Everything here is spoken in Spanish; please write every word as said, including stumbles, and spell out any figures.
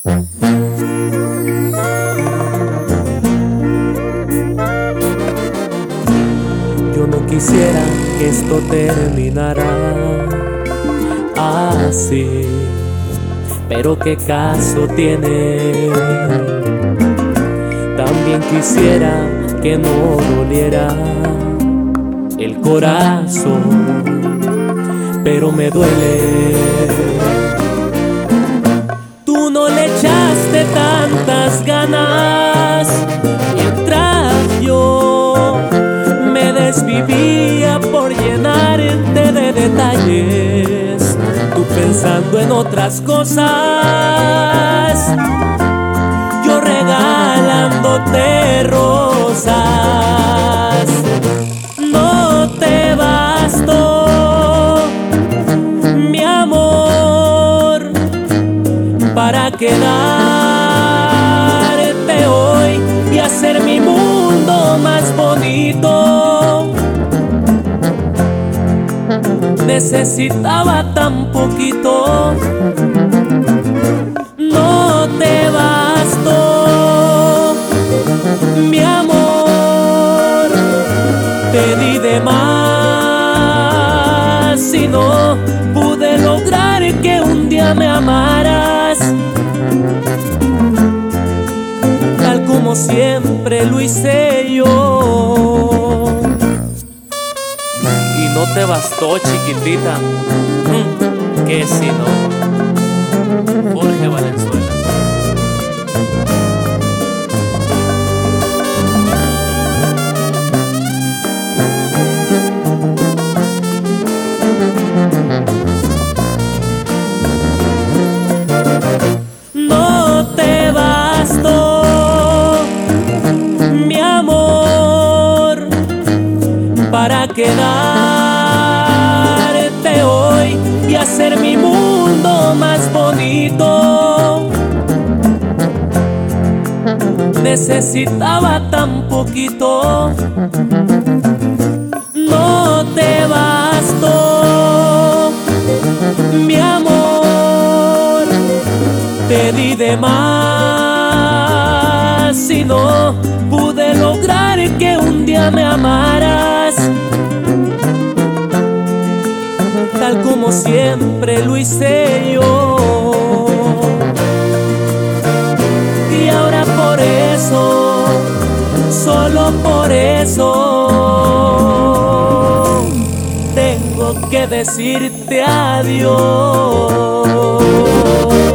Yo no quisiera que esto terminara así, pero qué caso tiene. También quisiera que no doliera el corazón, pero me duele. Tú no le echaste tantas ganas, mientras yo me desvivía por llenarte de detalles, tú pensando en otras cosas, yo regalándote rosas. No te bastó, mi amor, para quedarte hoy y hacer mi mundo más bonito. Necesitaba tan poquito. No te bastó, mi amor, te di de más y no pude lograr que un día me amaras tal como siempre lo hice yo. Y no te bastó, chiquitita, que si no. Jorge Valenzuela. No te bastó, mi amor, para quedarte hoy y hacer mi mundo más bonito. Necesitaba tan poquito. No te bastó, mi amor, te di de más y no pude lograr que un día me amaras tal como siempre lo hice yo. Y ahora por eso, solo por eso, tengo que decirte adiós.